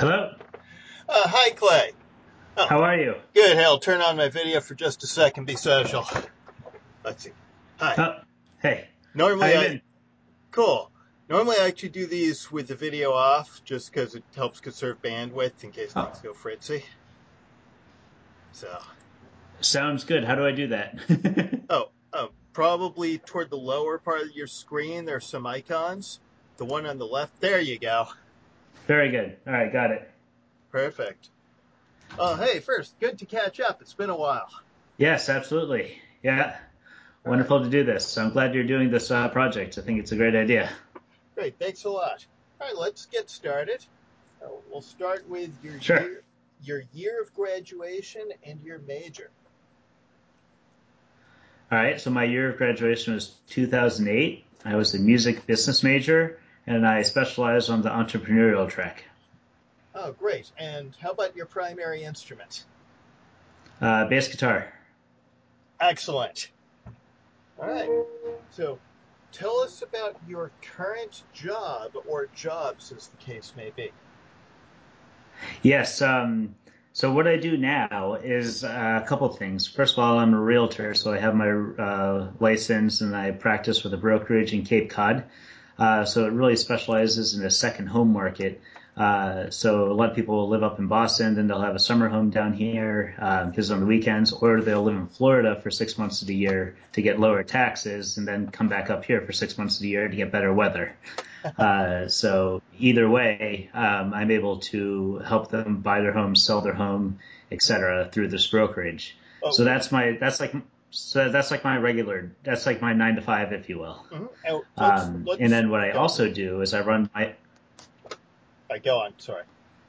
Hello. Hi, Clay. Oh, How are you? good. Hey, I'll turn on my video for just a second. Be social. Let's see. Hi. Oh, hey. How Normally you I, been? cool. Normally I actually do these with the video off just because it helps conserve bandwidth in case Oh, things go fritzy. So, sounds good. How do I do that? probably toward the lower part of your screen, there's some icons. The one on the left, there you go. Very good. All right, got it. Perfect. Hey, first, good to catch up. It's been a while. Yes, absolutely. Yeah, All right. wonderful to do this. I'm glad you're doing this project. I think it's a great idea. Great. Thanks a lot. All right, let's get started. We'll start with Sure. your year of graduation and your major. All right, so my year of graduation was 2008. I was a music business major, and I specialized on the entrepreneurial track. Oh, great. And how about your primary instrument? Bass guitar. Excellent. All right. So tell us about your current job or jobs, as the case may be. Yes. So what I do now is a couple of things. First of all, I'm a realtor, so I have my license and I practice with a brokerage in Cape Cod. So it really specializes in the second home market. So a lot of people live up in Boston, then they'll have a summer home down here because on the weekends, or they'll live in Florida for 6 months of the year to get lower taxes, and then come back up here for 6 months of the year to get better weather. So either way, I'm able to help them buy their home, sell their home, etc. through this brokerage. Oh, So that's like my regular, that's like my 9 to 5, if you will. And let's then what I go. also do is I run my, Go on. Sorry.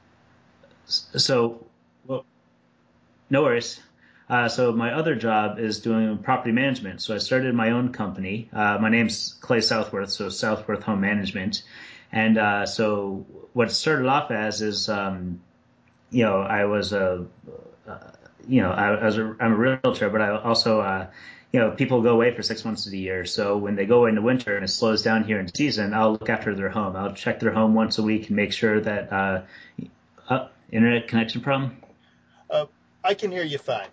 so, well, no worries. So my other job is doing property management. So I started my own company. My name's Clay Southworth, so Southworth Home Management. And so what it started off as is, I was uh, I'm a realtor, but I also, people go away for 6 months of the year. So when they go away in the winter and it slows down here in season, I'll look after their home. I'll check their home once a week and make sure that, internet connection problem. Uh, I can hear you fine.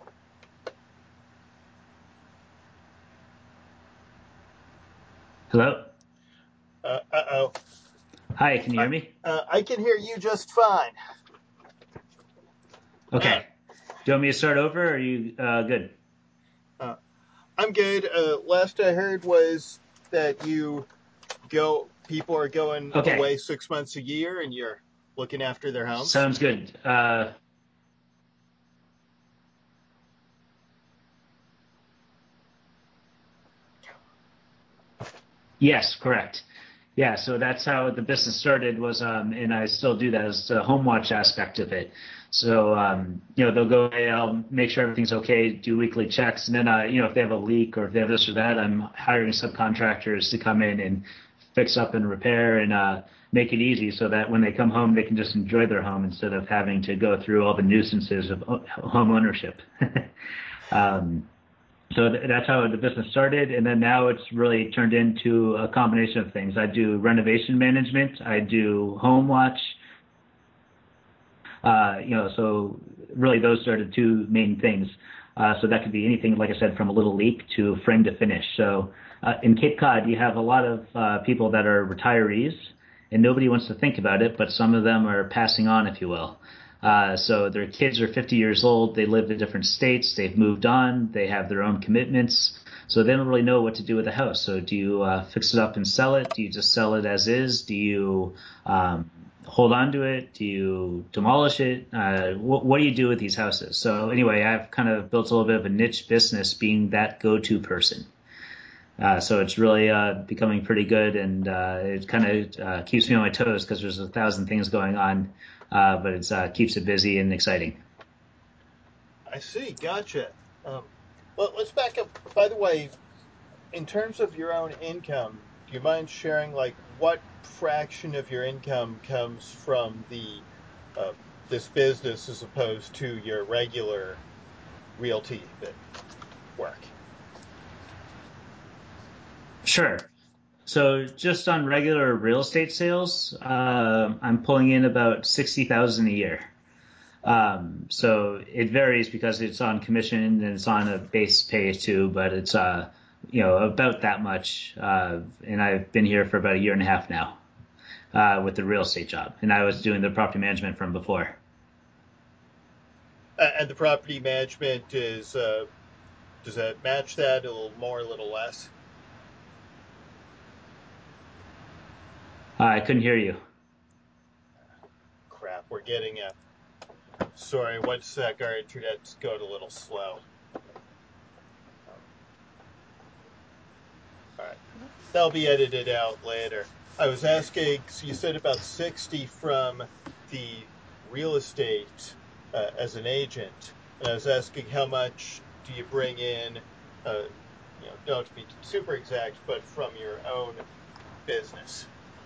Hello? Oh. Hi, can you hear me? I can hear you just fine. Uh, Okay. Do you want me to start over? Or are you good? uh, I'm good. Last I heard was that people are going Okay. away 6 months a year and you're looking after their homes. Sounds good. Yes, correct. Yeah, so that's how the business started was, and I still do that as the home watch aspect of it. So, they'll go, hey, I'll make sure everything's okay, do weekly checks, and then, if they have a leak or if they have this or that, I'm hiring subcontractors to come in and fix up and repair and make it easy so that when they come home, they can just enjoy their home instead of having to go through all the nuisances of home ownership. Um, so that's how the business started, and then now it's really turned into a combination of things. I do renovation management, I do home watch, so really those are the two main things. So that could be anything, like I said, from a little leak to frame to finish. So in Cape Cod, you have a lot of people that are retirees, and nobody wants to think about it, but some of them are passing on, if you will. So their kids are 50 years old, they live in different states, they've moved on, they have their own commitments, so they don't really know what to do with the house. So do you fix it up and sell it? Do you just sell it as is? Do you hold on to it? Do you demolish it? What do you do with these houses? So anyway, I've kind of built a little bit of a niche business being that go-to person. So it's really becoming pretty good, and it kind of keeps me on my toes because there's 1,000 things going on, but it keeps it busy and exciting. I see. Gotcha. Um, well, let's back up. By the way, in terms of your own income, do you mind sharing like what fraction of your income comes from the uh, this business as opposed to your regular realty work? Sure. So just on regular real estate sales, I'm pulling in about 60,000 a year. So it varies because it's on commission and it's on a base pay too, but it's about that much. And I've been here for about a year and a half now with the real estate job, and I was doing the property management from before. And the property management is, does that match that a little more, a little less? I couldn't hear you. Crap, we're getting a. Sorry, one sec. Our internet's going a little slow. All right, that'll be edited out later. I was asking. So you said about 60 from the real estate as an agent, and I was asking how much do you bring in? Uh, don't have to be super exact, but from your own business.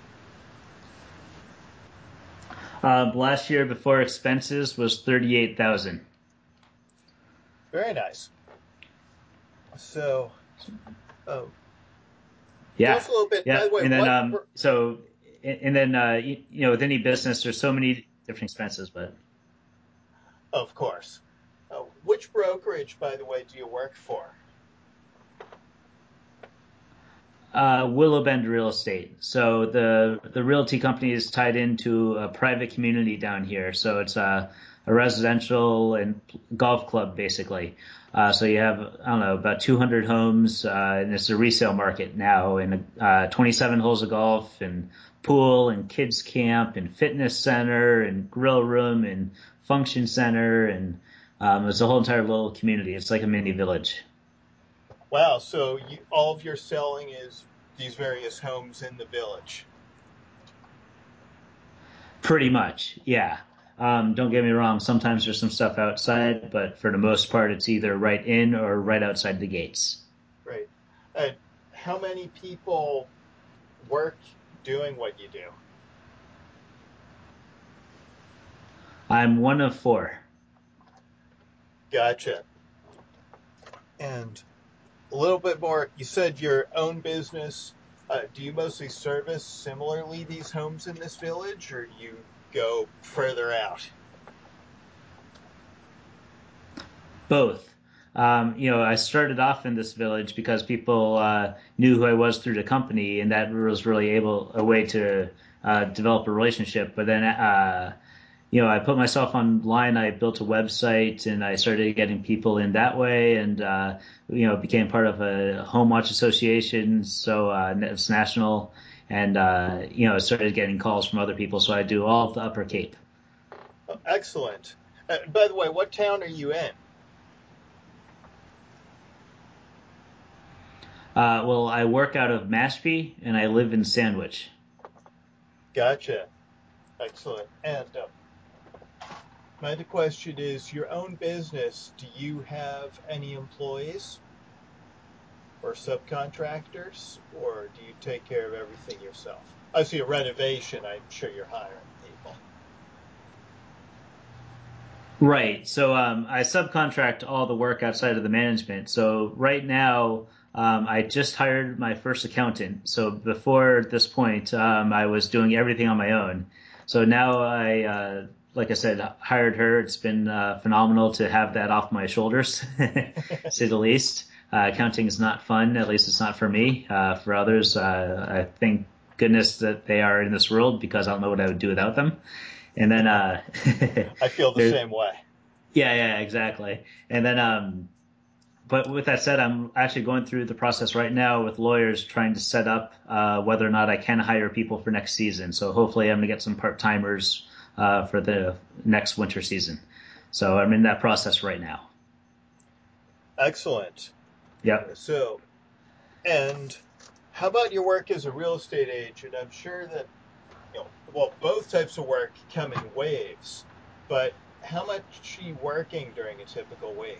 Last year before expenses was 38,000. Very nice. So, uh, tell Yeah, us a little bit. By yeah. the way, And then what? with any business, there's so many different expenses, but Of course. Which brokerage, by the way, do you work for? Willow Bend Real Estate. So the realty company is tied into a private community down here. So it's a residential and golf club basically. So you have, I don't know, about 200 homes, and it's a resale market now, and 27 holes of golf and pool and kids camp and fitness center and grill room and function center, and it's a whole entire little community. It's like a mini village. Wow. So all of your selling is these various homes in the village. Pretty much, yeah. Don't get me wrong. Sometimes there's some stuff outside, but for the most part, it's either right in or right outside the gates. Right. And how many people work doing what you do? I'm one of four. Gotcha. And a little bit more, you said your own business. Do you mostly service similarly these homes in this village, or do you go further out? Both. I started off in this village because people knew who I was through the company, and that was really a way to develop a relationship. But then I put myself online. I built a website and I started getting people in that way, and became part of a home watch association. So it's national, and I started getting calls from other people. So I do all of the Upper Cape. Oh, excellent. By the way, what town are you in? Well, I work out of Mashpee and I live in Sandwich. Gotcha. Excellent. And my other question is your own business, do you have any employees or subcontractors, or do you take care of everything yourself? I see a renovation, I'm sure you're hiring people. Right. So I subcontract all the work outside of the management. So right now, I just hired my first accountant. So before this point, I was doing everything on my own. So now like I said, hired her. It's been phenomenal to have that off my shoulders, to say the least. Accounting is not fun. At least it's not for me. For others, I thank goodness that they are in this world because I don't know what I would do without them. And then I feel the there, same way. yeah, exactly. And then, but with that said, I'm actually going through the process right now with lawyers trying to set up whether or not I can hire people for next season. So hopefully, I'm going to get some part timers for the next winter season. So I'm in that process right now. Excellent. Yep. So, and how about your work as a real estate agent? I'm sure that, well, both types of work come in waves, but how much are you working during a typical week?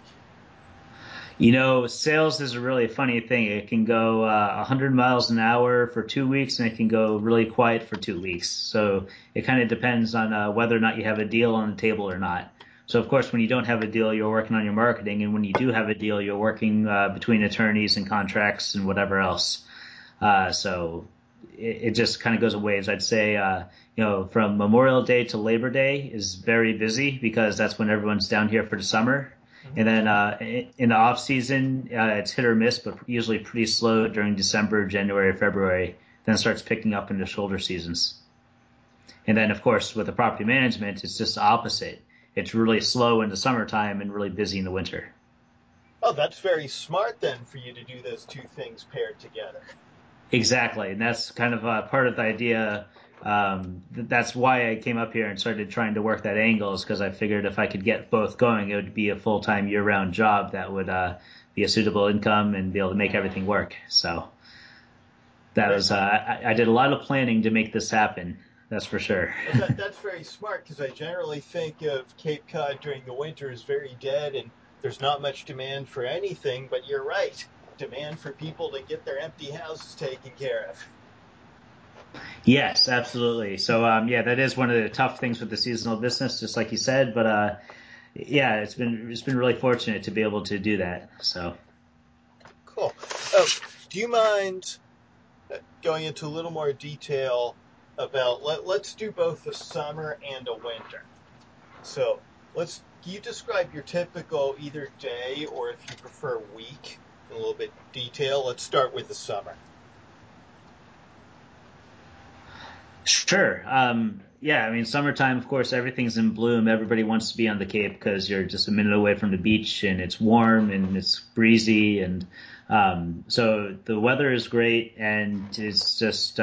Sales is a really funny thing. It can go 100 miles an hour for 2 weeks, and it can go really quiet for 2 weeks. So it kind of depends on whether or not you have a deal on the table or not. So of course, when you don't have a deal, you're working on your marketing, and when you do have a deal, you're working between attorneys and contracts and whatever else. So it just kind of goes in waves. I'd say, from Memorial Day to Labor Day is very busy because that's when everyone's down here for the summer. And then in the off season, it's hit or miss, but usually pretty slow during December, January, February. Then it starts picking up in the shoulder seasons. And then, of course, with the property management, it's just the opposite. It's really slow in the summertime and really busy in the winter. Oh, that's very smart then for you to do those two things paired together. Exactly. And that's kind of part of the idea. That's why I came up here and started trying to work that angle, is because I figured if I could get both going, it would be a full-time year-round job that would be a suitable income and be able to make everything work. So that was, I did a lot of planning to make this happen. That's for sure. Well, that's very smart because I generally think of Cape Cod during the winter as very dead and there's not much demand for anything, but you're right. Demand for people to get their empty houses taken care of. Yes, absolutely. So, yeah, that is one of the tough things with the seasonal business, just like you said. But yeah, it's been really fortunate to be able to do that. So, Cool. Do you mind going into a little more detail about let's do both a summer and a winter. So can you describe your typical either day or if you prefer week in a little bit detail? Let's start with the summer. sure. Yeah, I mean, summertime, of course, everything's in bloom. Everybody wants to be on the Cape because you're just a minute away from the beach and it's warm and it's breezy. And so the weather is great and it's just,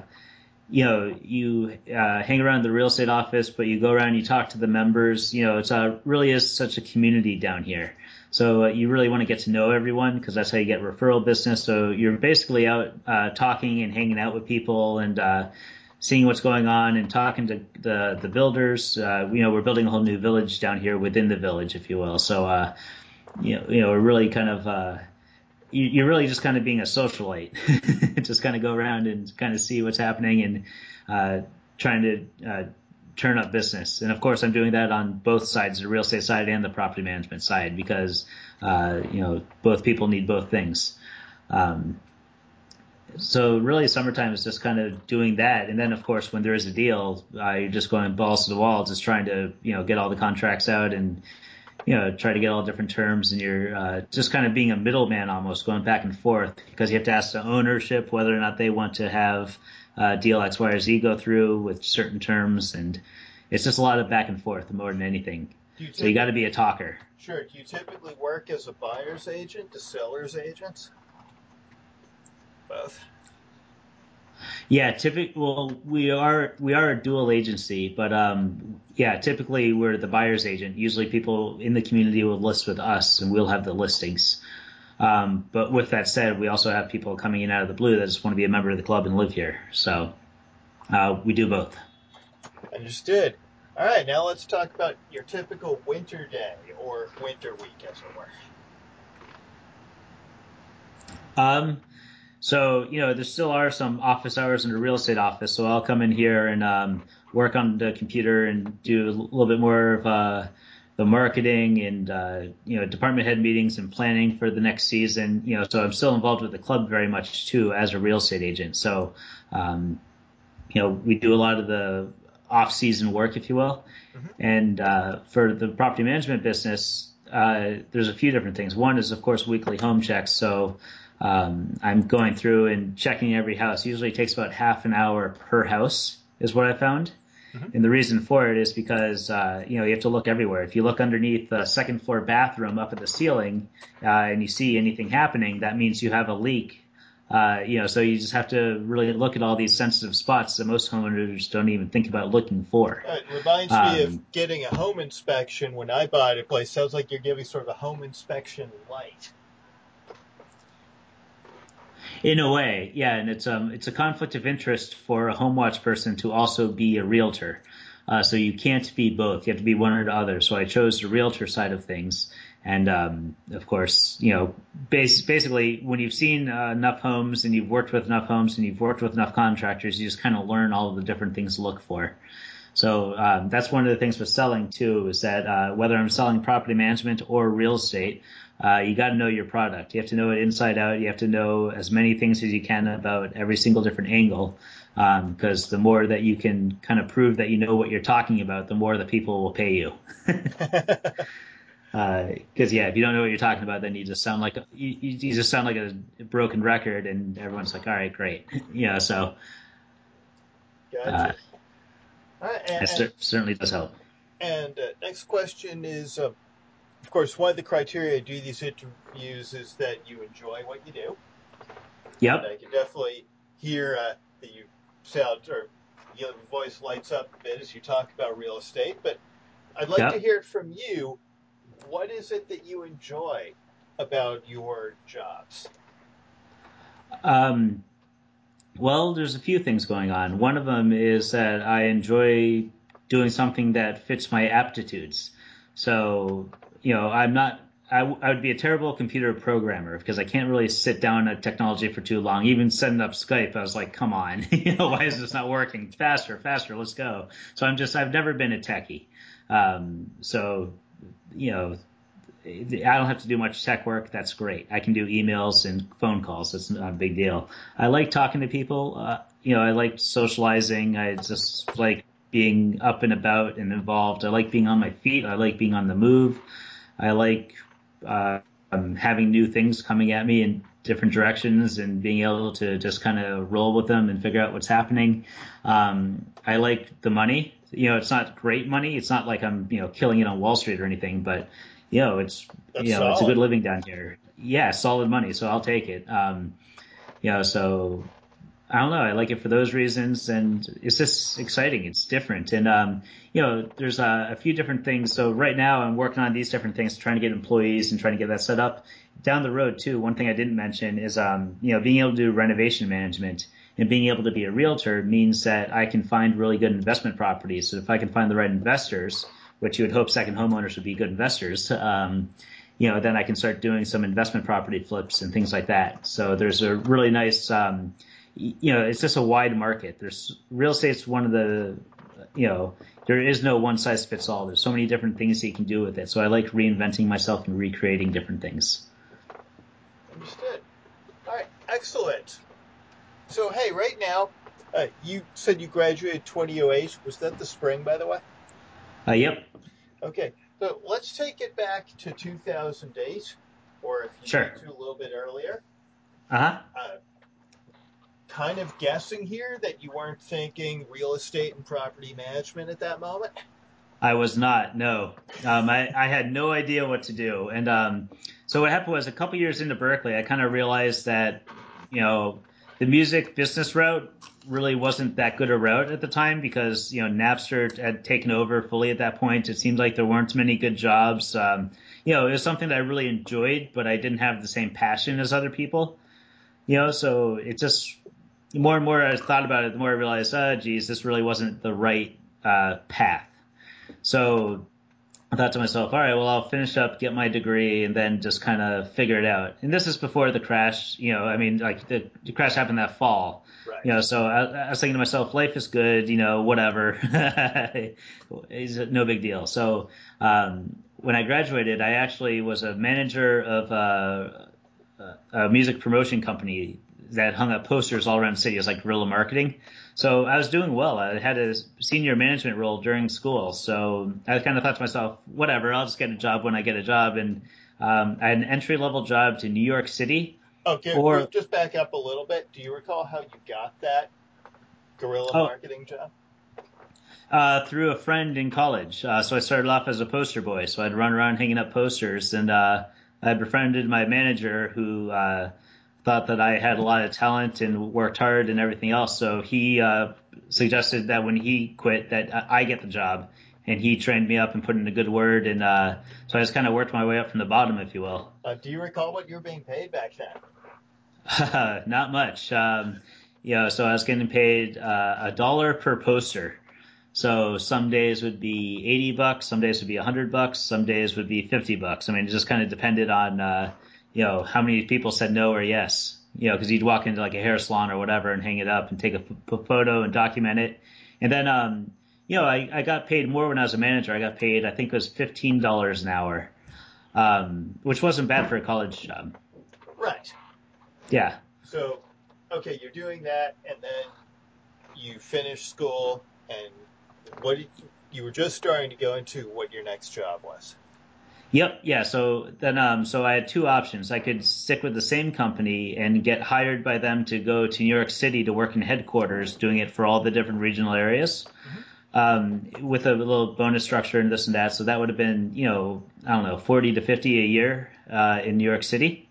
you hang around the real estate office, but you go around, you talk to the members. It's really is such a community down here. So you really want to get to know everyone because that's how you get referral business. So you're basically out talking and hanging out with people and seeing what's going on and talking to the builders. We're building a whole new village down here within the village, if you will. So we're really kind of you're really just kind of being a socialite, just kind of go around and kind of see what's happening and trying to turn up business. And of course, I'm doing that on both sides, the real estate side and the property management side, because both people need both things. So really, summertime is just kind of doing that. And then, of course, when there is a deal, you're just going balls to the wall, just trying to get all the contracts out and try to get all different terms, and you're just kind of being a middleman almost, going back and forth, because you have to ask the ownership whether or not they want to have deal X, Y, or Z go through with certain terms, and it's just a lot of back and forth more than anything. So you got to be a talker. Sure. Do you typically work as a buyer's agent, a seller's agent? Both. Yeah, well, we are a dual agency, but yeah, typically we're the buyer's agent. Usually people in the community will list with us and we'll have the listings. But with that said, we also have people coming in out of the blue that just want to be a member of the club and live here. So we do both. Understood. All right, now let's talk about your typical winter day or winter week, as it were. So, there still are some office hours in the real estate office. So I'll come in here and work on the computer and do a little bit more of the marketing and, department head meetings and planning for the next season. So I'm still involved with the club very much too as a real estate agent. So, we do a lot of the off-season work, if you will. Mm-hmm. And for the property management business, there's a few different things. One is, of course, weekly home checks. So I'm going through and checking every house. Usually it takes about half an hour per house is what I found. Mm-hmm. And the reason for it is because, you have to look everywhere. If you look underneath the second floor bathroom up at the ceiling and you see anything happening, that means you have a leak. So you just have to really look at all these sensitive spots that most homeowners don't even think about looking for. It reminds me of getting a home inspection when I bought a place. Sounds like you're giving sort of a home inspection light. In a way, yeah, and it's a conflict of interest for a home watch person to also be a realtor. So you can't be both. You have to be one or the other. So I chose the realtor side of things. And, of course, basically when you've seen enough homes and you've worked with enough homes and you've worked with enough contractors, you just kind of learn all of the different things to look for. So that's one of the things with selling too, is that whether I'm selling property management or real estate, you got to know your product. You have to know it inside out. You have to know as many things as you can about every single different angle. Because the more that you can kind of prove that you know what you're talking about, the more the people will pay you. Because yeah, if you don't know what you're talking about, then you just sound like you just sound like a broken record, and everyone's like, all right, great. Yeah, so uh, Gotcha. All right, it certainly does help. next question is, of course, one of the criteria to do these interviews is that you enjoy what you do, and Yep, I can definitely hear that you sound or your voice lights up a bit as you talk about real estate. But I'd like to yep. hear it from you. What is it that you enjoy about your jobs? Um, well, there's a few things going on. One of them is that I enjoy doing something that fits my aptitudes. So, I'm not. I would be a terrible computer programmer because I can't really sit down at technology for too long. Even setting up Skype, I was like, come on, why is this not working? Faster, faster, let's go. So I've never been a techie. So, you know, I don't have to do much tech work. That's great. I can do emails and phone calls. That's not a big deal. I like talking to people. I like socializing. I just like being up and about and involved. I like being on my feet. I like being on the move. I like uh, having new things coming at me in different directions and being able to just kind of roll with them and figure out what's happening. I like the money. It's not great money. It's not like I'm, killing it on Wall Street or anything, but That's it's a good solid. living down here. Yeah, solid money, so I'll take it. So I don't know. I like it for those reasons, and it's just exciting. It's different, and there's a few different things. So right now, I'm working on these different things, trying to get employees and trying to get that set up. Down the road, too, one thing I didn't mention is being able to do renovation management and being able to be a realtor means that I can find really good investment properties. So if I can find the right investors, which you would hope second homeowners would be good investors, then I can start doing some investment property flips and things like that. So there's a really nice it's just a wide market. There's real estate's one of the, there is no one size fits all. There's so many different things that you can do with it. So I like reinventing myself and recreating different things. Understood. All right, excellent. So, hey, right now, you said you graduated 2008. Was that the spring, by the way? Yep. Okay, so let's take it back to 2008, or if you Sure. need to, a little bit earlier. Uh-huh. Uh, kind of guessing here that you weren't thinking real estate and property management at that moment. I was not, no. I had no idea what to do. And so what happened was a couple years into Berkeley, I kind of realized that, the music business route really wasn't that good a route at the time because, Napster had taken over fully at that point. It seemed like there weren't many good jobs. It was something that I really enjoyed, but I didn't have the same passion as other people. So it just, the more and more I thought about it, the more I realized, geez, this really wasn't the right path. So I thought to myself, all right, well, I'll finish up, get my degree, and then just kind of figure it out. And this is before the crash, like the crash happened that fall. Right. So I was thinking to myself, life is good, whatever. It's no big deal. So when I graduated, I actually was a manager of a music promotion company that hung up posters all around the city. It was like guerrilla marketing. So I was doing well. I had a senior management role during school. So I kind of thought to myself, whatever, I'll just get a job when I get a job. And I had an entry level job to New York City Okay, or, just back up a little bit. Do you recall how you got that guerrilla oh, marketing job? through a friend in college. So I started off as a poster boy. So I'd run around hanging up posters, and I befriended my manager who thought that I had a lot of talent and worked hard and everything else. So he suggested that when he quit, that I get the job, and he trained me up and put in a good word. And so I just kind of worked my way up from the bottom, if you will. Do you recall what you were being paid back then? Not much. So I was getting paid $1 per poster. So some days would be $80, some days would be $100, some days would be $50. I mean, it just kind of depended on, how many people said no or yes. Because you'd walk into like a hair salon or whatever and hang it up and take a photo and document it. And then, I got paid more when I was a manager. I got paid, I think it was $15 an hour. which wasn't bad for a college job. Right. Yeah. So, okay, you're doing that, and then you finish school, and what did you were just starting to go into what your next job was. Yep. Yeah. So then, so I had two options. I could stick with the same company and get hired by them to go to New York City to work in headquarters, doing it for all the different regional areas, Hmm. with a little bonus structure and this and that. So that would have been, I don't know, 40 to 50 a year, in New York City.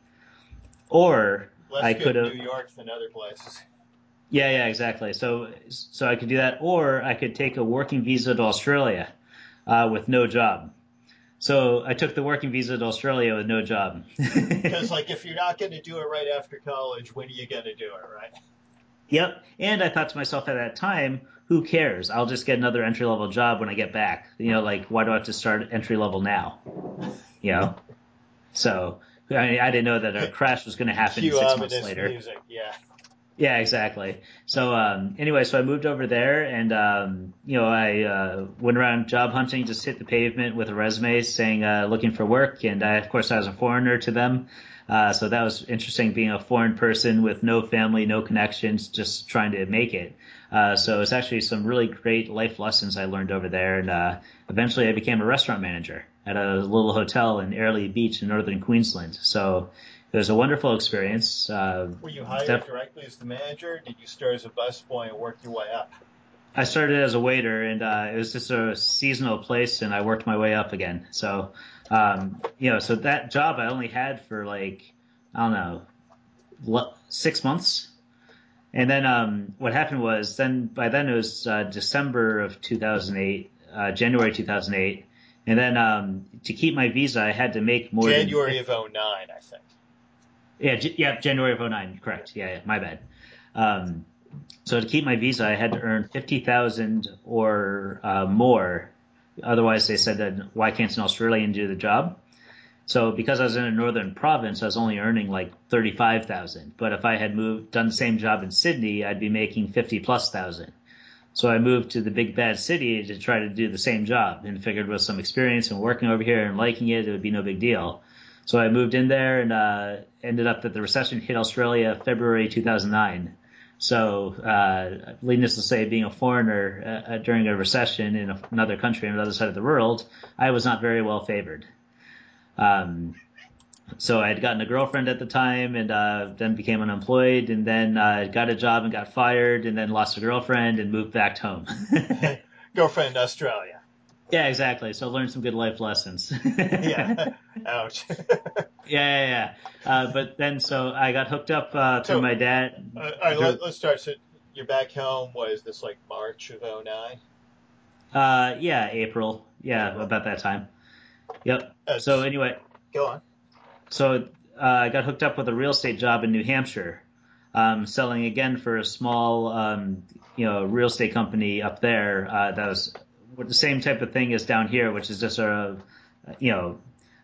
Or Less I good could in have, New York than other places. yeah, yeah, exactly. So I could do that, or I could take a working visa to Australia, with no job. So I took the working visa to Australia with no job. Because, like, if you're not going to do it right after college, when are you going to do it, right? Yep. And I thought to myself at that time, who cares? I'll just get another entry level job when I get back. Like, why do I have to start entry level now? You know? So I didn't know that a crash was going to happen Cue 6 months ominous later. music. Yeah. Yeah, exactly. So anyway, so I moved over there, and I went around job hunting, just hit the pavement with a resume saying looking for work, and of course I was a foreigner to them, so that was interesting being a foreign person with no family, no connections, just trying to make it. So it's actually some really great life lessons I learned over there, and eventually I became a restaurant manager at a little hotel in Airlie Beach in northern Queensland. So it was a wonderful experience. Were you hired directly as the manager? Did you start as a busboy and work your way up? I started as a waiter, and it was just a seasonal place, and I worked my way up again. So, so that job I only had for like, I don't know, 6 months. And then what happened was then by then it was December of 2008, January 2008. And then to keep my visa, I had to make more than January 50. of '09, I think. Yeah, yeah, January of '09. Correct. Yeah, yeah, my bad. Um, So to keep my visa, I had to earn 50,000 or more. Otherwise, they said that why can't an Australian do the job? So because I was in a northern province, I was only earning like 35,000. But if I had done the same job in Sydney, I'd be making 50 plus thousand. So I moved to the big bad city to try to do the same job and figured with some experience and working over here and liking it, it would be no big deal. So I moved in there and ended up that the recession hit Australia February 2009. So, needless to say, being a foreigner during a recession in another country on the other side of the world, I was not very well favored. Um, so I had gotten a girlfriend at the time, and then became unemployed, and then got a job and got fired, and then lost a girlfriend and moved back home. Girlfriend in Australia. Yeah, exactly. So I learned some good life lessons. Yeah. Yeah, Ouch. yeah, yeah. But then, so I got hooked up through So, my dad. all right, let's start. So, you're back home. Was this like March of '09? Yeah, April. Yeah, April. about that time. Yep. So That's anyway, Go on. so I got hooked up with a real estate job in New Hampshire, selling again for a small, real estate company up there. That was the same type of thing as down here, which is just you know,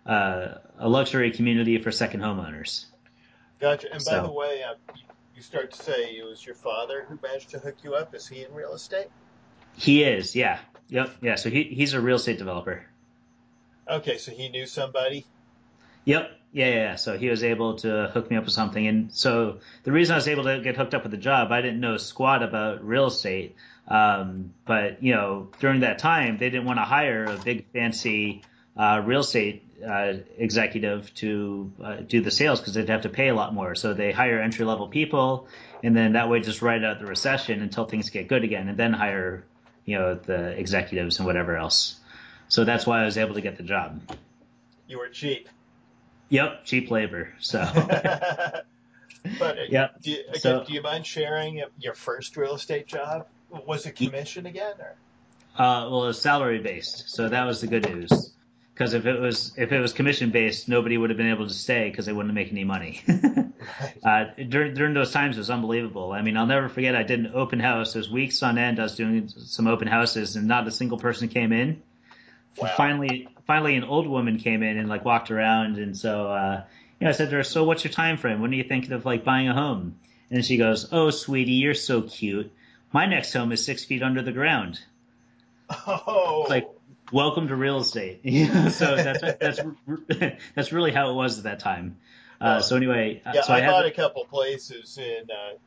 a luxury community for second homeowners. Gotcha. And by the So way, you start to say it was your father who managed to hook you up. Is he in real estate? he is, yeah, yep, yeah. So he's a real estate developer. Okay, so he knew somebody. Yep. Yeah, yeah, yeah. So he was able to hook me up with something. And so the reason I was able to get hooked up with the job, I didn't know squat about real estate. But, during that time, they didn't want to hire a big fancy real estate executive to do the sales because they'd have to pay a lot more. So they hire entry level people, and then that way just ride out the recession until things get good again, and then hire, the executives and whatever else. So that's why I was able to get the job. You were cheap. Yep, cheap labor. So, But yep. again, So, do you mind sharing your first real estate job? Was it commission again, or? well, it's salary based, so that was the good news. Because if it was commission based, nobody would have been able to stay because they wouldn't make any money. Right. During those times, it was unbelievable. I mean, I'll never forget. I did an open house. It was weeks on end. I was doing some open houses, and not a single person came in. Wow. Finally, an old woman came in and like walked around, and so I said to her, "So, what's your time frame? When are you thinking of like buying a home?" And she goes, "Oh, sweetie, you're so cute. My next home is 6 feet under the ground." It's like, Oh. welcome to real estate. So that's really how it was at that time. Oh, So anyway, yeah, so I I had bought a couple places in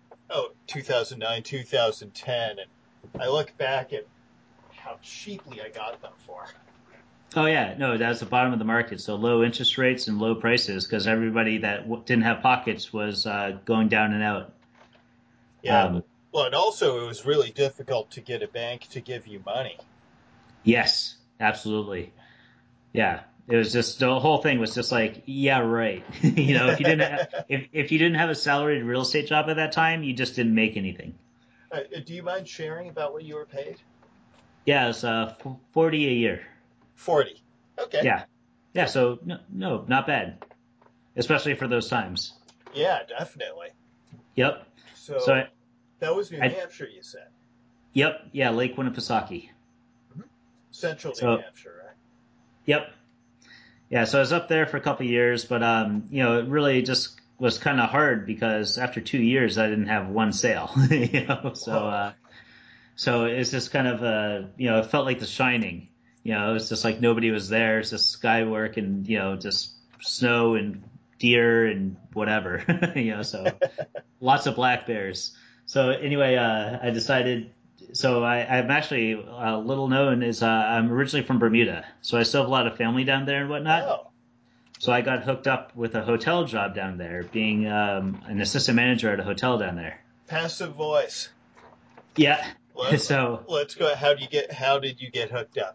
2009, 2010, and I look back at how cheaply I got them for. oh yeah, no, that's the bottom of the market. So low interest rates and low prices because everybody that didn't have pockets was going down and out. Yeah, Um, well, and also it was really difficult to get a bank to give you money. yes, absolutely. Yeah, it was just the whole thing was just like, yeah, right. If you didn't if you didn't have a salaried real estate job at that time, you just didn't make anything. Do you mind sharing about what you were paid? Yeah, it's 40 a year. 40. Okay. Yeah, yeah. So, So no, not bad, especially for those times. yeah, definitely. Yep. So So that was New I Hampshire, you said. yep, yeah, Lake Winnipesaukee. Mhm. Central New So Hampshire, right? yep, yeah. So I was up there for a couple of years, but it really just was kind of hard because after 2 years I didn't have one sale. So Whoa. so it's just kind of it felt like The Shining. It was just like nobody was there. It's just sky work and just snow and deer and whatever. So lots of black bears. So anyway, I decided. So I'm actually little known as I'm originally from Bermuda, so I still have a lot of family down there and whatnot. Oh, So I got hooked up with a hotel job down there, being an assistant manager at a hotel down there. passive voice. Yeah. Let, So let's go. How did you get hooked up?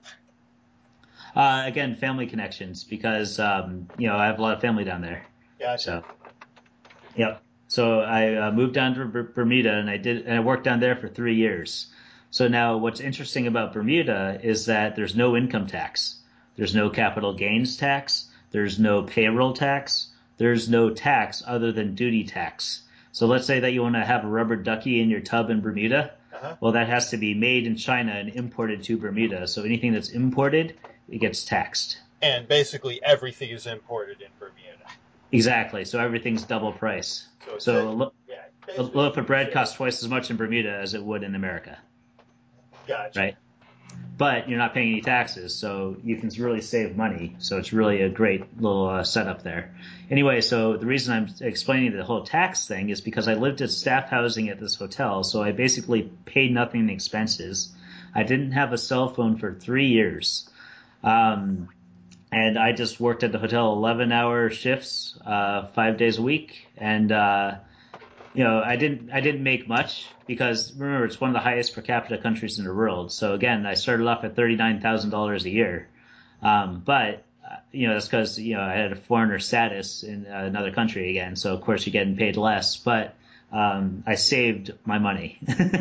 again, family connections because I have a lot of family down there. Gotcha. So yep. So I moved down to Bermuda and I worked down there for 3 years. So now what's interesting about Bermuda is that there's no income tax. There's no capital gains tax. There's no payroll tax. There's no tax other than duty tax. So let's say that you want to have a rubber ducky in your tub in Bermuda. Uh-huh. Well, that has to be made in China and imported to Bermuda. So anything that's imported, it gets taxed. And basically everything is imported in Bermuda. Exactly. So everything's double price. So it's So yeah, a basically loaf you of could bread say costs twice as much in Bermuda as it would in America, gotcha. right? But you're not paying any taxes, so you can really save money. So it's really a great little setup there. Anyway, so the reason I'm explaining the whole tax thing is because I lived at staff housing at this hotel, so I basically paid nothing in expenses. I didn't have a cell phone for 3 years. Um, and I just worked at the hotel 11-hour shifts, 5 days a week, and I didn't make much because remember it's one of the highest per capita countries in the world. So again, I started off at $39,000 a year, but that's because I had a foreigner status in another country again. So of course you're getting paid less, but I saved my money.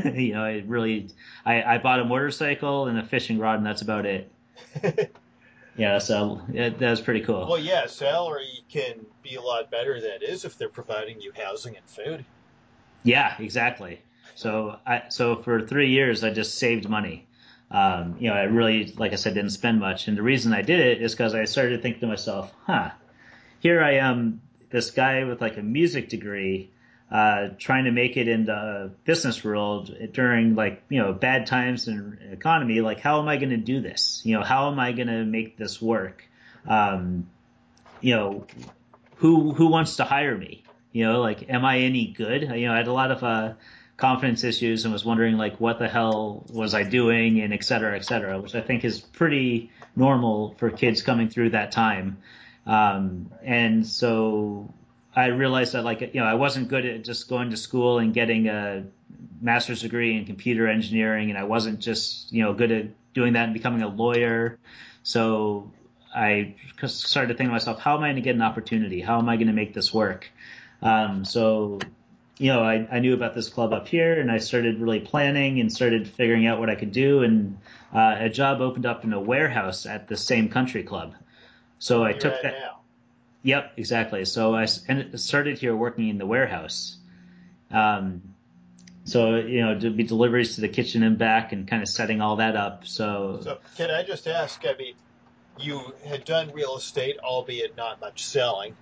I bought a motorcycle and a fishing rod, and that's about it. Yeah, so that was pretty cool. Well, yeah, salary can be a lot better than it is if they're providing you housing and food. Yeah, exactly. So for 3 years I just saved money. I really, like I said, didn't spend much. And the reason I did it is because I started thinking to myself, here I am, this guy with like a music degree, trying to make it in the business world during like, bad times in the economy. Like, how am I going to do this? How am I going to make this work? Um, you know, who wants to hire me? Like, am I any good? I had a lot of confidence issues and was wondering like what the hell was I doing and et cetera, which I think is pretty normal for kids coming through that time. And so I realized that like I wasn't good at just going to school and getting a master's degree in computer engineering, and I wasn't just good at doing that and becoming a lawyer. So I started thinking to myself, how am I going to get an opportunity? How am I going to make this work? So, I knew about this club up here and I started really planning and started figuring out what I could do. And a job opened up in a warehouse at the same country club. The So one I you're took at that. now. Yep, exactly. So started here working in the warehouse. Um, so, to be deliveries to the kitchen and back and kind of setting all that up. So So can I just ask? I mean, you had done real estate, albeit not much selling,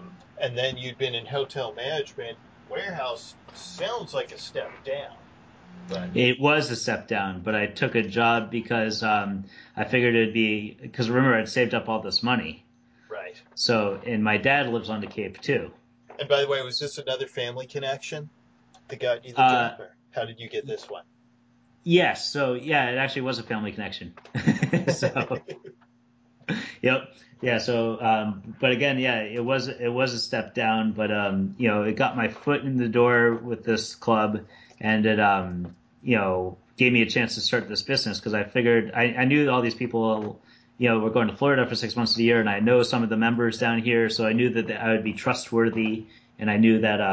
and then you'd been in hotel management. Warehouse sounds like a step down. Right. It was a step down, but I took a job because I figured it'd be because remember I'd saved up all this money. Right. So and my dad lives on the Cape too. And by the way, was this another family connection that got you the Uh, job, or how did you get this one? yes, so yeah, it actually was a family connection. So yep. Yeah. So, but again, yeah, it was a step down, but it got my foot in the door with this club, and it gave me a chance to start this business because I figured I knew all these people, were going to Florida for 6 months of the year, and I know some of the members down here, so I knew that I would be trustworthy, and I knew that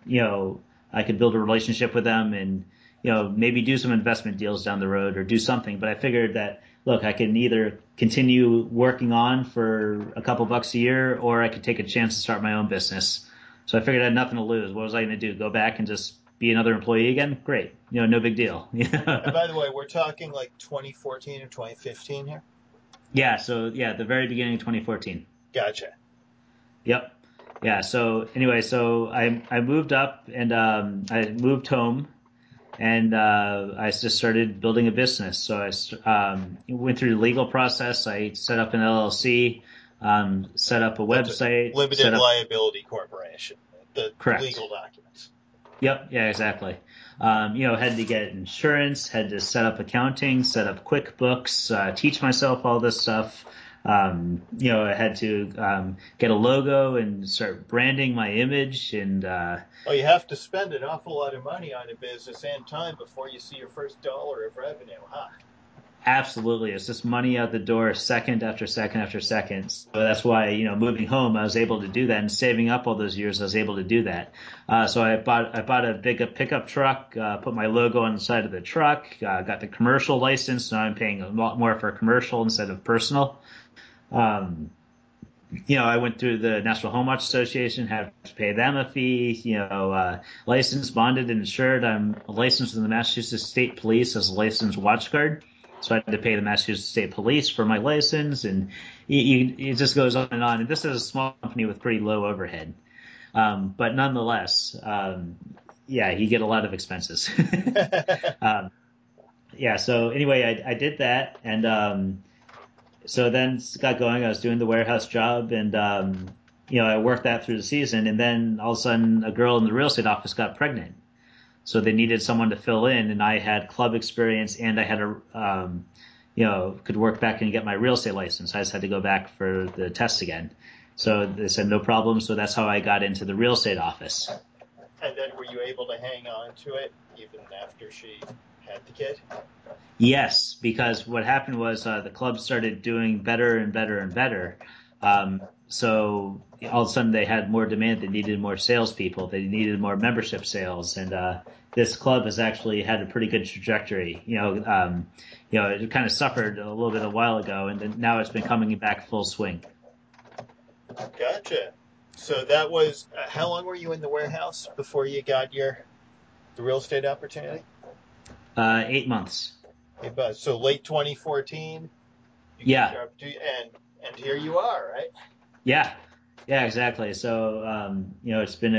I could build a relationship with them, and maybe do some investment deals down the road or do something. But I figured that look, I can either continue working on for a couple bucks a year, or I could take a chance to start my own business. So I figured I had nothing to lose. What was I going to do? Go back and just be another employee again? Great. No big deal. And by the way, we're talking like 2014 or 2015 here? Yeah. So yeah, the very beginning of 2014. Gotcha. Yep. Yeah. So anyway, so I moved up and I moved home and I just started building a business. So I went through the legal process. I set up an LLC, set up a That's a website, limited set up liability corporation, the correct. legal documents. Yep, yeah, exactly. Had to get insurance, had to set up accounting, set up QuickBooks, teach myself all this stuff. I had to get a logo and start branding my image and Well, you have to spend an awful lot of money on a business and time before you see your first dollar of revenue, huh? absolutely. It's just money out the door second after second after second. So that's why, moving home, I was able to do that and saving up all those years, I was able to do that. So I bought a big pickup truck, put my logo on the side of the truck, got the commercial license. Now I'm paying a lot more for commercial instead of personal. Um, I went through the National Home Watch Association, had to pay them a fee, licensed, bonded, and insured. I'm licensed in the Massachusetts State Police as a licensed watch guard. So I had to pay the Massachusetts State Police for my license, and it just goes on and on. And this is a small company with pretty low overhead. But nonetheless, yeah, you get a lot of expenses. um, yeah, so anyway, I did that, and so then got going. I was doing the warehouse job, and I worked that through the season. And then all of a sudden, a girl in the real estate office got pregnant, so they needed someone to fill in. And I had club experience, and I had could work back and get my real estate license. I just had to go back for the test again. So they said no problem. So that's how I got into the real estate office. And then were you able to hang on to it even after she had the kid? Yes, because what happened was the club started doing better and better and better. So all of a sudden they had more demand. They needed more salespeople. They needed more membership sales, and this club has actually had a pretty good trajectory. It kind of suffered a little bit a while ago, and then now it's been coming back full swing. Gotcha. So that was how long were you in the warehouse before you got the real estate opportunity? 8 months. So late 2014, you get Yeah, your opportunity, and here you are, right? yeah, yeah, exactly. So it's been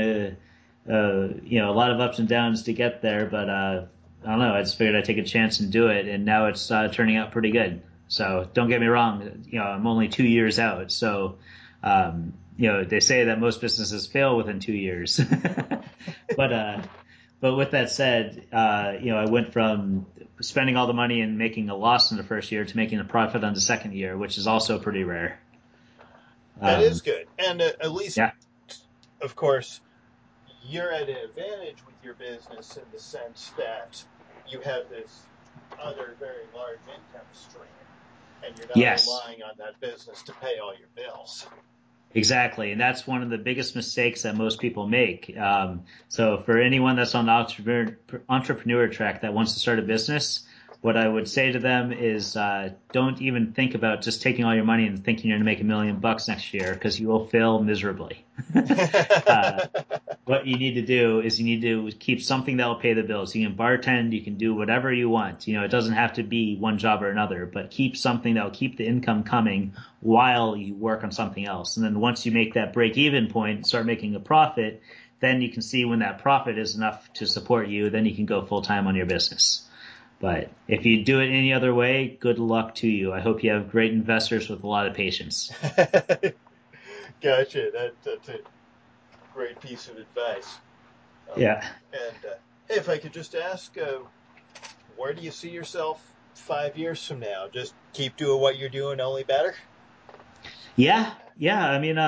a lot of ups and downs to get there, but I don't know. I just figured I'd take a chance and do it, and now it's turning out pretty good. So don't get me wrong. I'm only 2 years out, so they say that most businesses fail within 2 years, but with that said, I went from spending all the money and making a loss in the first year to making a profit on the second year, which is also pretty rare. That is Um, good. And at least, yeah. of course, you're at an advantage with your business in the sense that you have this other very large income stream and you're not Yes. relying on that business to pay all your bills. Exactly, and that's one of the biggest mistakes that most people make. So for anyone that's on the entrepreneur track that wants to start a business, what I would say to them is don't even think about just taking all your money and thinking you're going to make $1 million next year because you will fail miserably. uh, what you need to do is you need to keep something that will pay the bills. You can bartend, you can do whatever you want. It doesn't have to be one job or another, but keep something that will keep the income coming while you work on something else. And then once you make that break even point, start making a profit, then you can see when that profit is enough to support you, then you can go full time on your business. But if you do it any other way, good luck to you. I hope you have great investors with a lot of patience. Gotcha. That's a great piece of advice. Yeah. And hey, if I could just ask, where do you see yourself 5 years from now? Just keep doing what you're doing, only better? Yeah. Yeah. I mean,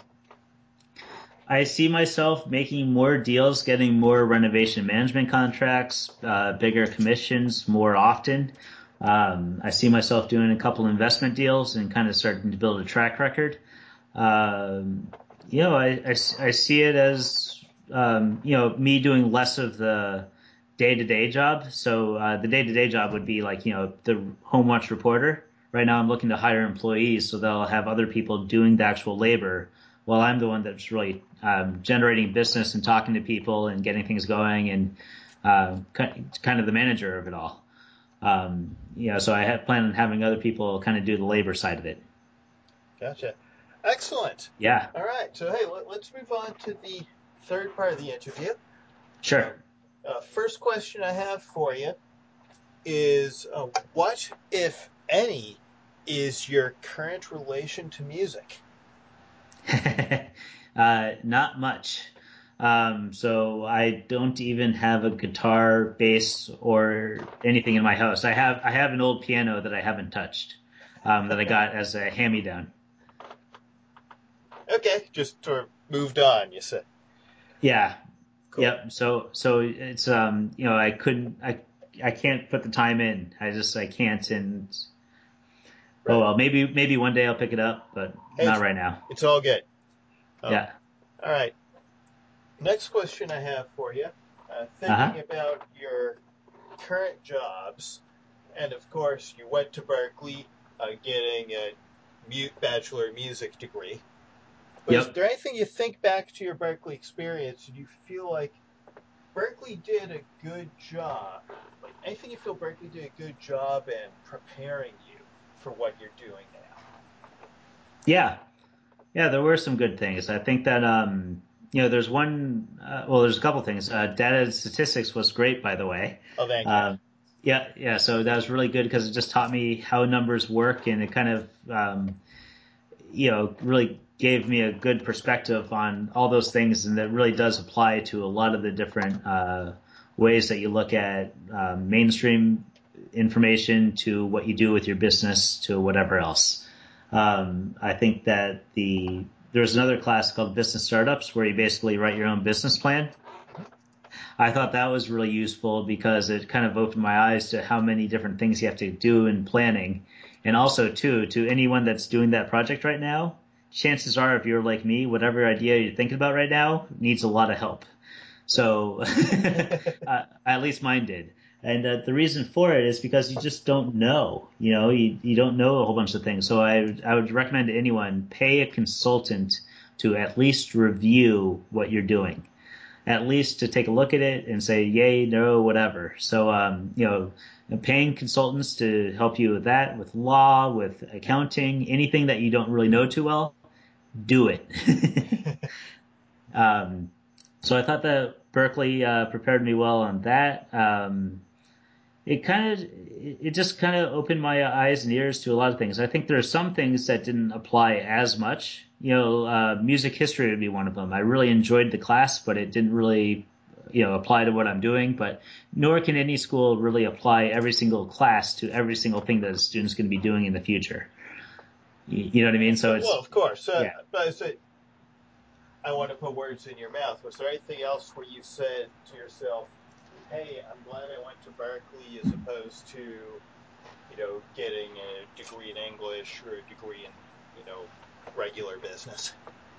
I see myself making more deals, getting more renovation management contracts, bigger commissions more often. I see myself doing a couple investment deals and kind of starting to build a track record. Um, I see it as, me doing less of the day-to-day job. So the day-to-day job would be like, the home watch reporter. Right now I'm looking to hire employees so they'll have other people doing the actual labor while I'm the one that's really generating business and talking to people and getting things going and kind of the manager of it all. So I have plan on having other people kind of do the labor side of it. Gotcha. Excellent. Yeah, All right. So, hey, let's move on to the third part of the interview. sure. First question I have for you is what, if any, is your current relation to music? Not much. So I don't even have a guitar, bass, or anything in my house. I have an old piano that I haven't touched, that I got as a hand-me-down. Okay, just sort of moved on, you said. Yeah. Cool. Yep. So it's I can't put the time in. I can't. And oh Right. well, maybe one day I'll pick it up, but Hey, not right now. it's all good. Um, Yeah. all right. Next question I have for you. Uh huh. Thinking about your current jobs, and of course, you went to Berkeley getting a bachelor of music degree. But is Yep. there anything you think back to your Berkeley experience and you feel like Berkeley did a good job? Like anything you feel Berkeley did a good job in preparing you for what you're doing now? Yeah. Yeah, there were some good things. I think that there's a couple things. Data and statistics was great, by the way. Oh, thank you. Um, yeah, yeah. So that was really good because it just taught me how numbers work, and it kind of really gave me a good perspective on all those things, and that really does apply to a lot of the different ways that you look at mainstream information to what you do with your business to whatever else. I think that there's another class called Business Startups where you basically write your own business plan. I thought that was really useful because it kind of opened my eyes to how many different things you have to do in planning. And also, too, to anyone that's doing that project right now, chances are, if you're like me, whatever idea you're thinking about right now needs a lot of help. So, at least mine did. And the reason for it is because you just don't know. You don't know a whole bunch of things. So I would recommend to anyone pay a consultant to at least review what you're doing, at least to take a look at it and say yay, no, whatever. So paying consultants to help you with that, with law, with accounting, anything that you don't really know too well, do it. um, so I thought that Berkeley prepared me well on that. It just kind of opened my eyes and ears to a lot of things. I think there are some things that didn't apply as much. Music history would be one of them. I really enjoyed the class, but it didn't really, apply to what I'm doing. But nor can any school really apply every single class to every single thing that a student's going to be doing in the future. You know what I mean? So Well, it's, of course. yeah. But I say, I want to put words in your mouth. Was there anything else where you said to yourself, hey, I'm glad I went to Berkeley as opposed to, getting a degree in English or a degree in, regular business?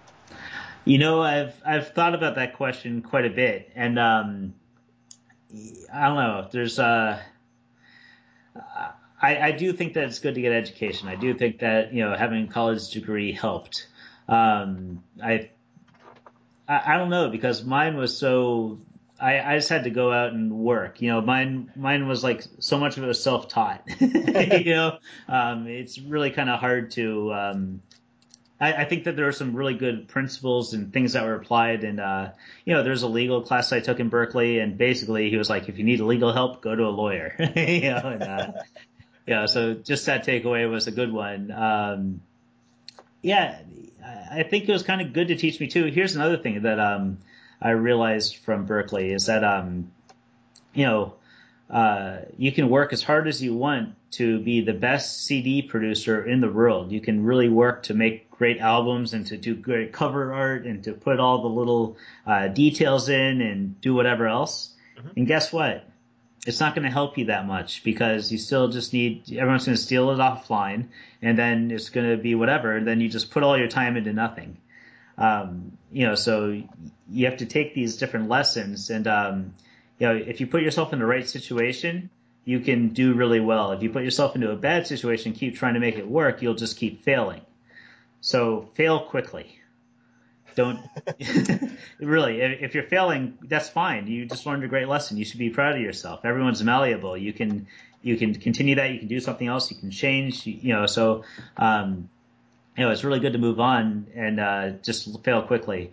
I've thought about that question quite a bit, and I don't know. I do think that it's good to get education. I do think that having a college degree helped. Um, I I don't know because mine was so. I just had to go out and work. Mine was like so much of it was self taught. It's really kind of hard to. I think that there are some really good principles and things that were applied. And, there's a legal class I took in Berkeley, and basically he was like, if you need legal help, go to a lawyer, so just that takeaway was a good one. Yeah, I think it was kind of good to teach me too. Here's another thing that, I realized from Berkeley is that, you know, you can work as hard as you want to be the best CD producer in the world. You can really work to make great albums and to do great cover art and to put all the little details in and do whatever else. Mm-hmm. And guess what? It's not going to help you that much because you still just need, everyone's going to steal it offline, and then it's going to be whatever. And then you just put all your time into nothing. So you have to take these different lessons, and if you put yourself in the right situation, you can do really well. If you put yourself into a bad situation, keep trying to make it work, you'll just keep failing. So fail quickly. Don't really, if you're failing, that's fine. You just learned a great lesson. You should be proud of yourself. Everyone's malleable. You can continue that. You can do something else. You can change, it's really good to move on and just fail quickly.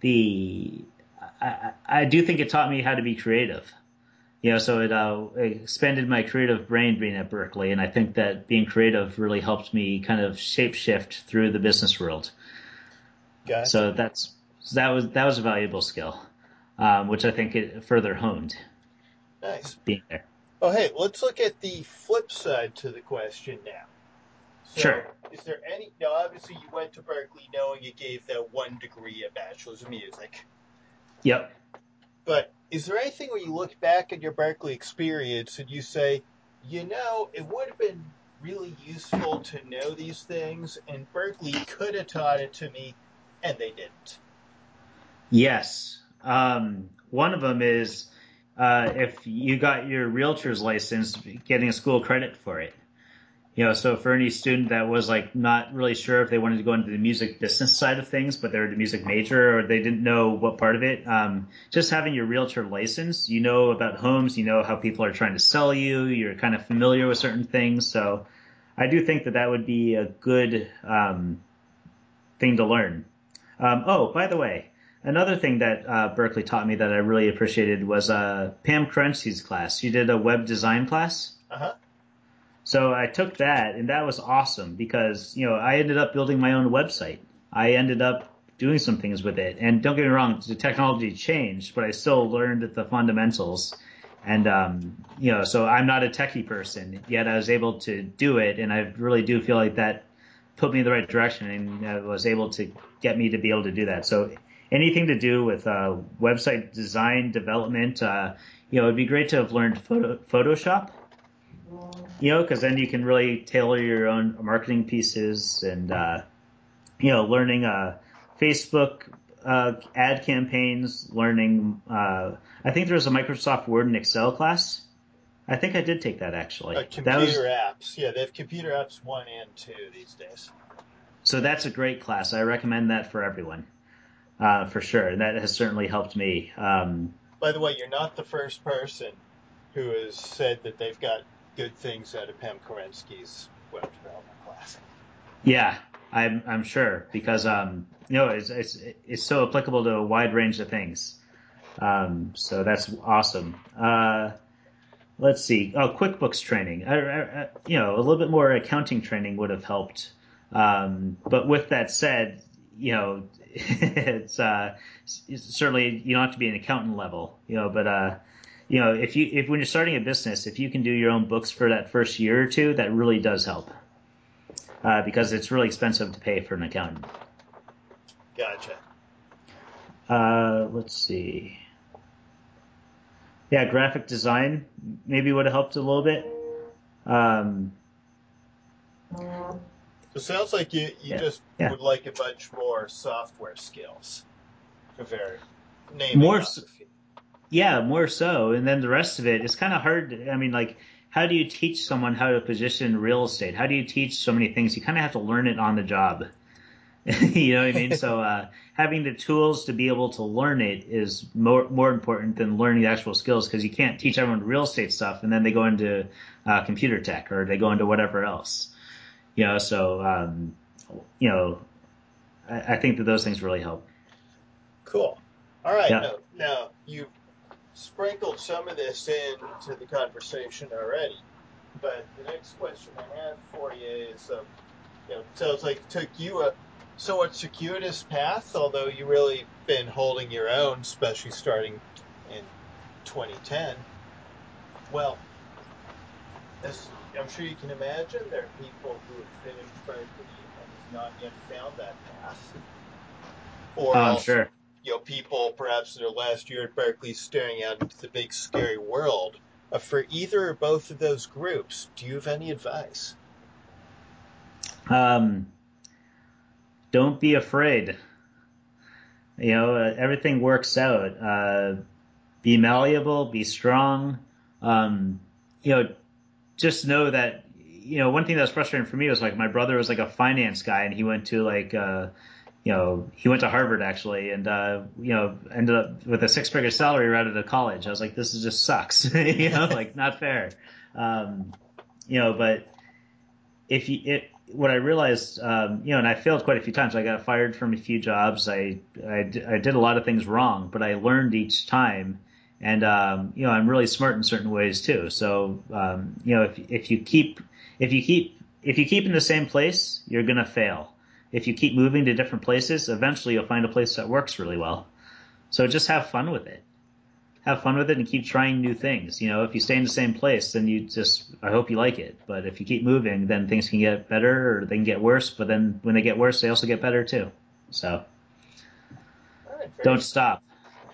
I do think it taught me how to be creative. So it expanded my creative brain being at Berkeley, and I think that being creative really helped me kind of shapeshift through the business world. Gotcha. So that was a valuable skill, which I think it further honed. Nice. Being there. Oh, hey, let's look at the flip side to the question now. So, sure. Is there any? Now, obviously, you went to Berkeley knowing it gave that one degree, a bachelor's of music. Yep. But is there anything when you look back at your Berkeley experience and you say, it would have been really useful to know these things, and Berkeley could have taught it to me, and they didn't? Yes. One of them is if you got your realtor's license, getting a school credit for it. So for any student that was like not really sure if they wanted to go into the music business side of things, but they're the music major or they didn't know what part of it, just having your realtor license, about homes, how people are trying to sell you, you're kind of familiar with certain things. So I do think that would be a good thing to learn. By the way, another thing that Berkeley taught me that I really appreciated was Pam Crunchy's class. She did a web design class. Uh-huh. So I took that, and that was awesome because, I ended up building my own website. I ended up doing some things with it. And don't get me wrong, the technology changed, but I still learned the fundamentals. And, so I'm not a techie person, yet I was able to do it. And I really do feel like that put me in the right direction and was able to get me to be able to do that. So anything to do with website design, development, it'd be great to have learned Photoshop. Because then you can really tailor your own marketing pieces and, learning Facebook ad campaigns, learning, I think there was a Microsoft Word and Excel class. I think I did take that actually. Computer apps. Yeah, they have computer apps 1 and 2 these days. So that's a great class. I recommend that for everyone, for sure. And that has certainly helped me. By the way, you're not the first person who has said that they've got good things out of Pam Kerensky's web development class. Yeah, I'm sure because it's so applicable to a wide range of things. So that's awesome. Let's see. Oh, QuickBooks training. A little bit more accounting training would have helped. But with that said, it's certainly you don't have to be an accountant level, but if when you're starting a business, if you can do your own books for that first year or two, that really does help. Because it's really expensive to pay for an accountant. Gotcha. Let's see. Yeah, graphic design maybe would have helped a little bit. It sounds like you would like a bunch more software skills. More so. And then the rest of it, it's kind of hard. I mean, like, how do you teach someone how to position real estate? How do you teach so many things? You kind of have to learn it on the job. You know what I mean? So having the tools to be able to learn it is more important than learning the actual skills, because you can't teach everyone real estate stuff and then they go into computer tech or they go into whatever else. So I think that those things really help. Cool. All right. Yeah. Now you sprinkled some of this into the conversation already, but the next question I have for you is, sounds like it took you a somewhat circuitous path, although you really been holding your own, especially starting in 2010. Well, as I'm sure you can imagine, there are people who have finished Berkeley and has not yet found that path, or I'm also, sure. people perhaps in their last year at Berkeley staring out into the big scary world. For either or both of those groups, do you have any advice? Um, don't be afraid. Everything works out. Be malleable, be strong. Um, you know, just know that, one thing that was frustrating for me was like my brother was like a finance guy and he went to he went to Harvard actually and, ended up with a six-figure salary right out of college. I was like, this is just sucks, like not fair. Um, but what I realized, and I failed quite a few times. I got fired from a few jobs. I did a lot of things wrong, but I learned each time. And, I'm really smart in certain ways too. So, if you keep in the same place, you're going to fail. If you keep moving to different places, eventually you'll find a place that works really well. So just have fun with it and keep trying new things. If you stay in the same place, then I hope you like it. But if you keep moving, then things can get better or they can get worse. But then when they get worse, they also get better too. So All right, don't stop.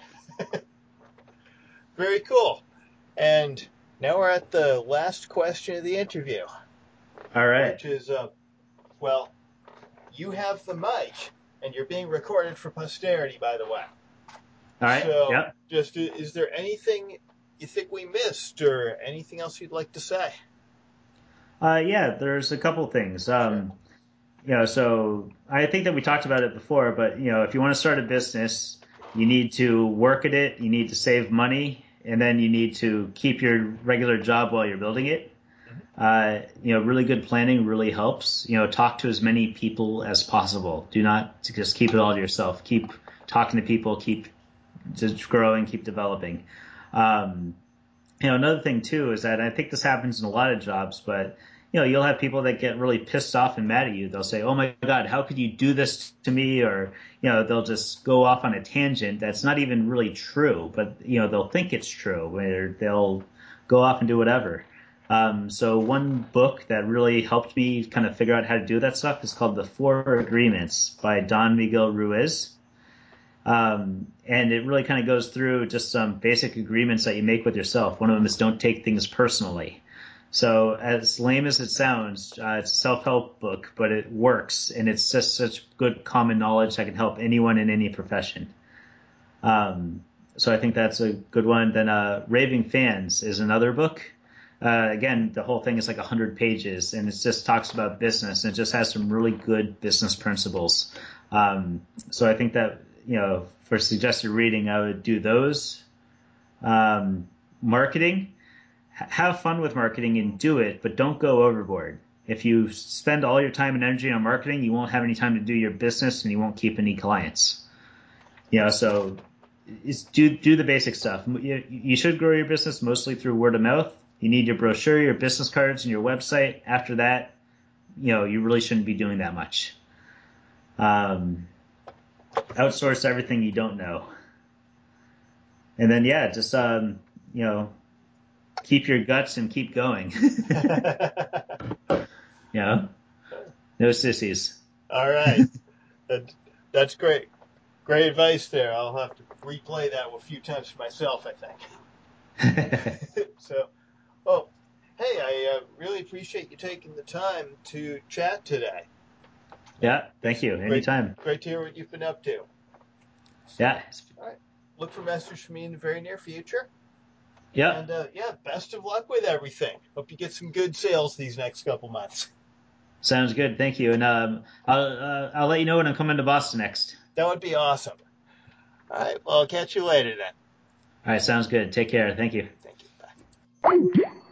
very cool. And now we're at the last question of the interview, All right. which is, well, you have the mic, and you're being recorded for posterity, by the way. All right. So, Yep. just is there anything you think we missed, or anything else you'd like to say? Yeah, there's a couple things. Sure. So I think that we talked about it before, but if you want to start a business, you need to work at it, you need to save money, and then you need to keep your regular job while you're building it. Mhm. Really good planning really helps. Talk to as many people as possible. Do not just keep it all to yourself. Keep talking to people, keep just growing, keep developing. Um, Another thing too is that I think this happens in a lot of jobs, but you'll have people that get really pissed off and mad at you. They'll say, "Oh my God, how could you do this to me?" Or they'll just go off on a tangent that's not even really true, but they'll think it's true, where they'll go off and do whatever. So one book that really helped me kind of figure out how to do that stuff is called The Four Agreements by Don Miguel Ruiz. And it really kind of goes through just some basic agreements that you make with yourself. One of them is don't take things personally. So as lame as it sounds, it's a self-help book, but it works, and it's just such good common knowledge that can help anyone in any profession. So I think that's a good one. Then Raving Fans is another book. Again, the whole thing is like 100 pages, and it just talks about business, and it just has some really good business principles. So I think that, for suggested reading, I would do those. Marketing, have fun with marketing and do it, but don't go overboard. If you spend all your time and energy on marketing, you won't have any time to do your business and you won't keep any clients. So do the basic stuff. You should grow your business mostly through word of mouth. You need your brochure, your business cards, and your website. After that, you really shouldn't be doing that much. Outsource everything you don't know. And then, yeah, just, keep your guts and keep going. No sissies. All right. That, that's great. Great advice there. I'll have to replay that a few times for myself, I think. So, well, hey, I really appreciate you taking the time to chat today. Yeah, thank It's you. Anytime. great to hear what you've been up to. Yeah. All right. Look for messages from me in the very near future. Yep. And yeah, best of luck with everything. Hope you get some good sales these next couple months. Sounds good. Thank you. And I'll let you know when I'm coming to Boston next. That would be awesome. All right. Well, I'll catch you later then. All right. Sounds good. Take care. Thank you. Thank you. Bye.